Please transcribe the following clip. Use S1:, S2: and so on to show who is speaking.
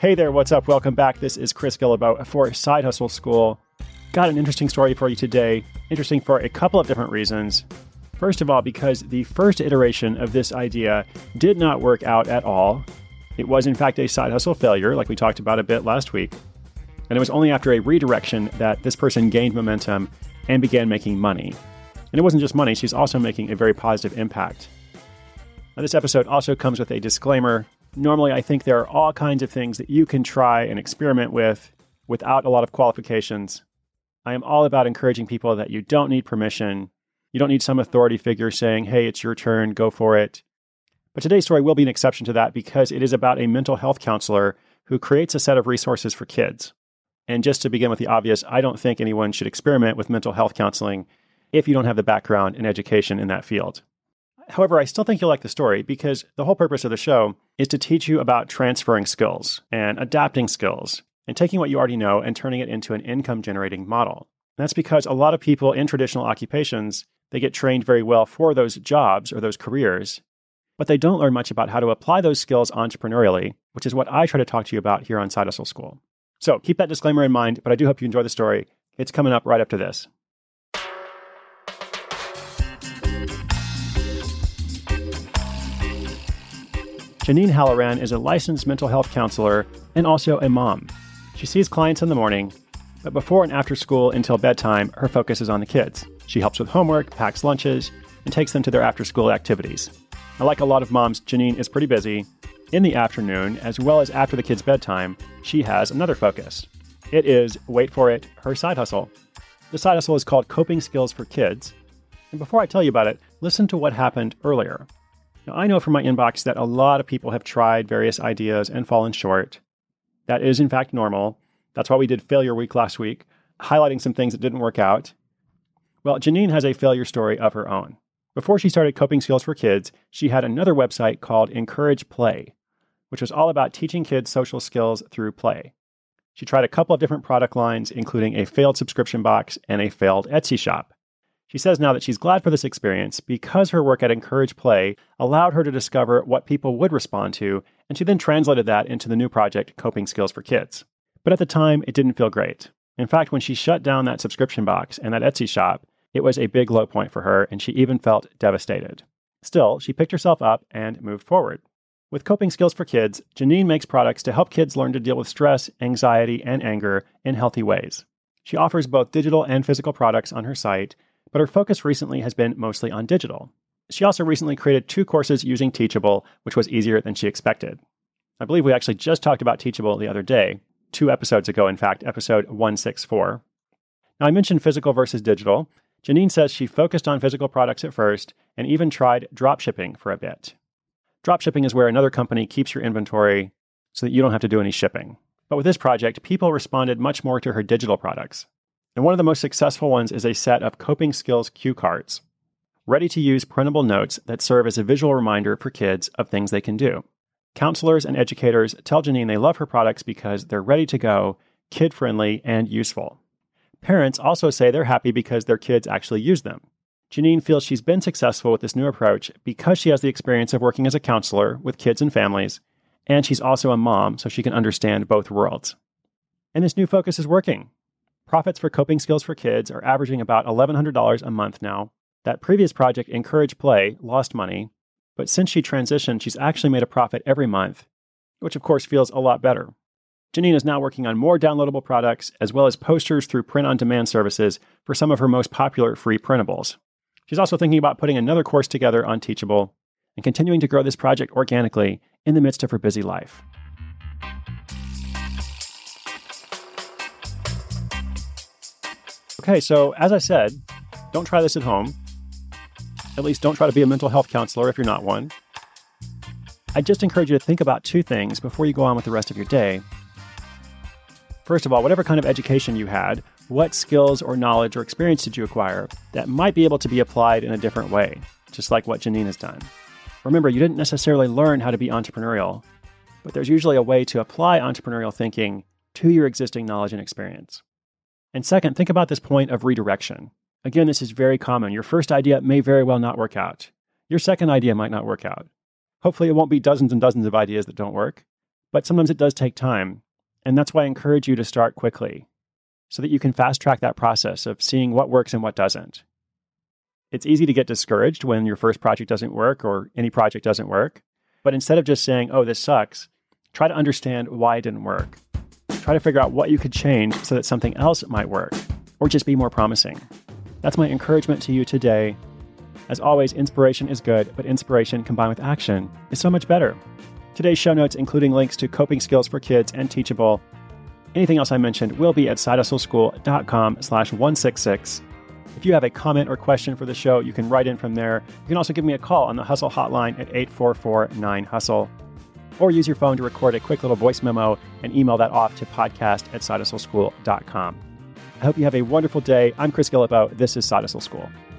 S1: Hey there, what's up? Welcome back. This is Chris Guillebeau for Side Hustle School. Got an interesting story for you today. Interesting for a couple of different reasons. First of all, because the first iteration of this idea did not work out at all. It was, in fact, a side hustle failure, like we talked about a bit last week. And it was only after a redirection that this person gained momentum and began making money. And it wasn't just money, she's also making a very positive impact. Now, this episode also comes with a disclaimer. Normally, I think there are all kinds of things that you can try and experiment with without a lot of qualifications. I am all about encouraging people that you don't need permission. You don't need some authority figure saying, hey, it's your turn, go for it. But today's story will be an exception to that because it is about a mental health counselor who creates a set of resources for kids. And just to begin with the obvious, I don't think anyone should experiment with mental health counseling if you don't have the background and education in that field. However, I still think you'll like the story because the whole purpose of the show is to teach you about transferring skills and adapting skills and taking what you already know and turning it into an income-generating model. And that's because a lot of people in traditional occupations, they get trained very well for those jobs or those careers, but they don't learn much about how to apply those skills entrepreneurially, which is what I try to talk to you about here on Side Hustle School. So keep that disclaimer in mind, but I do hope you enjoy the story. It's coming up right after this. Janine Halloran is a licensed mental health counselor and also a mom. She sees clients in the morning, but before and after school until bedtime, her focus is on the kids. She helps with homework, packs lunches, and takes them to their after-school activities. Now, like a lot of moms, Janine is pretty busy. In the afternoon, as well as after the kids' bedtime, she has another focus. It is, wait for it, her side hustle. The side hustle is called Coping Skills for Kids. And before I tell you about it, listen to what happened earlier. Now, I know from my inbox that a lot of people have tried various ideas and fallen short. That is, in fact, normal. That's why we did Failure Week last week, highlighting some things that didn't work out. Well, Janine has a failure story of her own. Before she started Coping Skills for Kids, she had another website called Encourage Play, which was all about teaching kids social skills through play. She tried a couple of different product lines, including a failed subscription box and a failed Etsy shop. She says now that she's glad for this experience because her work at Encourage Play allowed her to discover what people would respond to, and she then translated that into the new project, Coping Skills for Kids. But at the time, it didn't feel great. In fact, when she shut down that subscription box and that Etsy shop, it was a big low point for her, and she even felt devastated. Still, she picked herself up and moved forward. With Coping Skills for Kids, Janine makes products to help kids learn to deal with stress, anxiety, and anger in healthy ways. She offers both digital and physical products on her site, but her focus recently has been mostly on digital. She also recently created 2 courses using Teachable, which was easier than she expected. I believe we actually just talked about Teachable the other day, 2 episodes ago, in fact, episode 164. Now, I mentioned physical versus digital. Janine says she focused on physical products at first and even tried dropshipping for a bit. Dropshipping is where another company keeps your inventory so that you don't have to do any shipping. But with this project, people responded much more to her digital products. And one of the most successful ones is a set of Coping Skills cue cards, ready-to-use printable notes that serve as a visual reminder for kids of things they can do. Counselors and educators tell Janine they love her products because they're ready to go, kid-friendly, and useful. Parents also say they're happy because their kids actually use them. Janine feels she's been successful with this new approach because she has the experience of working as a counselor with kids and families, and she's also a mom, so she can understand both worlds. And this new focus is working. Profits for Coping Skills for Kids are averaging about $1,100 a month now. That previous project, Encourage Play, lost money, but since she transitioned, she's actually made a profit every month, which of course feels a lot better. Janine is now working on more downloadable products, as well as posters through print-on-demand services for some of her most popular free printables. She's also thinking about putting another course together on Teachable and continuing to grow this project organically in the midst of her busy life. Okay, so as I said, don't try this at home. At least don't try to be a mental health counselor if you're not one. I just encourage you to think about 2 things before you go on with the rest of your day. First of all, whatever kind of education you had, what skills or knowledge or experience did you acquire that might be able to be applied in a different way, just like what Janine has done? Remember, you didn't necessarily learn how to be entrepreneurial, but there's usually a way to apply entrepreneurial thinking to your existing knowledge and experience. And second, think about this point of redirection. Again, this is very common. Your first idea may very well not work out. Your second idea might not work out. Hopefully, it won't be dozens and dozens of ideas that don't work, But sometimes it does take time. And that's why I encourage you to start quickly so that you can fast track that process of seeing what works and what doesn't. It's easy to get discouraged when your first project doesn't work or any project doesn't work. But instead of just saying, oh, this sucks, try to understand why it didn't work. Try to figure out what you could change so that something else might work or just be more promising. That's my encouragement to you today. As always, inspiration is good, but inspiration combined with action is so much better. Today's show notes, including links to coping skills for kids and Teachable. Anything else I mentioned will be at sidehustleschool.com/166. If you have a comment or question for the show, you can write in from there. You can also give me a call on the Hustle hotline at 844-9HUSTLE. Or use your phone to record a quick little voice memo and email that off to podcast@sidehustleschool.com. I hope you have a wonderful day. I'm Chris Guillebeau. This is Side Hustle School.